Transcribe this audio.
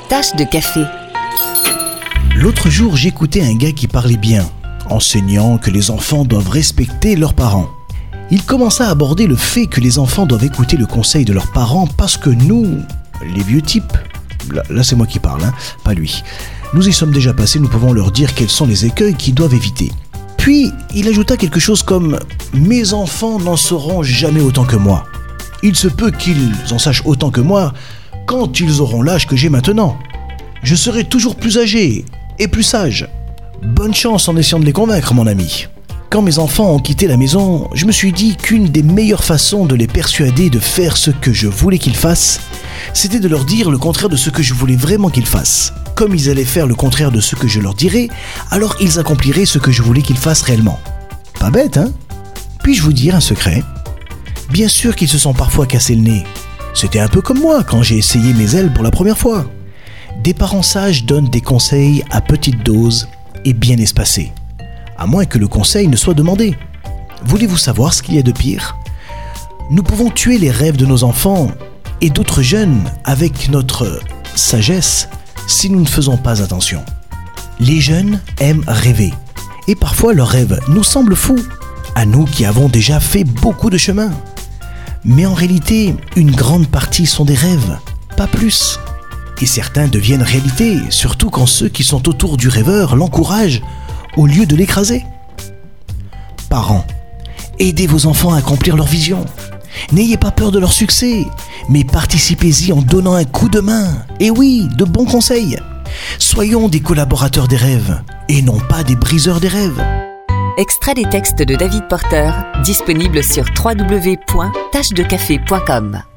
Tasse de café. L'autre jour, j'écoutais un gars qui parlait bien, enseignant que les enfants doivent respecter leurs parents. Il commença à aborder le fait que les enfants doivent écouter le conseil de leurs parents parce que nous, les vieux types, là c'est moi qui parle, pas lui, nous y sommes déjà passés, nous pouvons leur dire quels sont les écueils qu'ils doivent éviter. Puis, il ajouta quelque chose comme « Mes enfants n'en sauront jamais autant que moi. Il se peut qu'ils en sachent autant que moi quand ils auront l'âge que j'ai maintenant. Je serai toujours plus âgé et plus sage. Bonne chance en essayant de les convaincre, mon ami. » Quand mes enfants ont quitté la maison, je me suis dit qu'une des meilleures façons de les persuader de faire ce que je voulais qu'ils fassent, c'était de leur dire le contraire de ce que je voulais vraiment qu'ils fassent. Comme ils allaient faire le contraire de ce que je leur dirais, alors ils accompliraient ce que je voulais qu'ils fassent réellement. Pas bête, hein ? Puis-je vous dire un secret ? Bien sûr qu'ils se sont parfois cassés le nez. C'était un peu comme moi quand j'ai essayé mes ailes pour la première fois. Des parents sages donnent des conseils à petite dose et bien espacés. À moins que le conseil ne soit demandé. Voulez-vous savoir ce qu'il y a de pire ? Nous pouvons tuer les rêves de nos enfants et d'autres jeunes avec notre sagesse si nous ne faisons pas attention. Les jeunes aiment rêver et parfois leurs rêves nous semblent fous, à nous qui avons déjà fait beaucoup de chemin. Mais en réalité, une grande partie sont des rêves, pas plus. Et certains deviennent réalité, surtout quand ceux qui sont autour du rêveur l'encouragent au lieu de l'écraser. Parents, aidez vos enfants à accomplir leur vision. N'ayez pas peur de leur succès, mais participez-y en donnant un coup de main. Et oui, de bons conseils. Soyons des collaborateurs des rêves, et non pas des briseurs des rêves. Extrait des textes de David Porter, disponible sur www.tassedecafé.com.